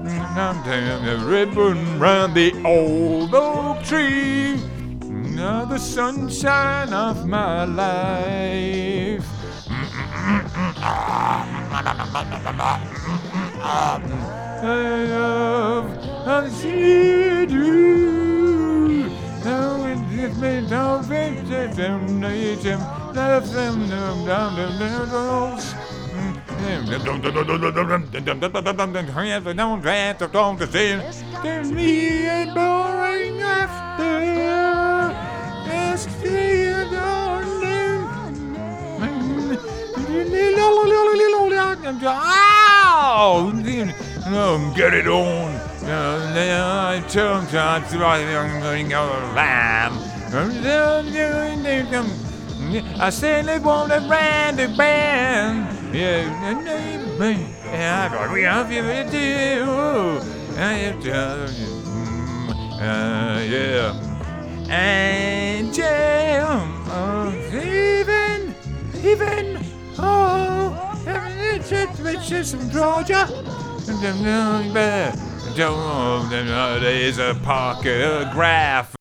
The ribbon round the old oak tree, the sunshine of my life. I love see you. Now it may not be them, love them down the roads. There's me and boring after. Yes, get it on. I said they want a brand new band. Yeah, we have you too. Yeah. And even, it's just from Georgia. There's a pocket graph.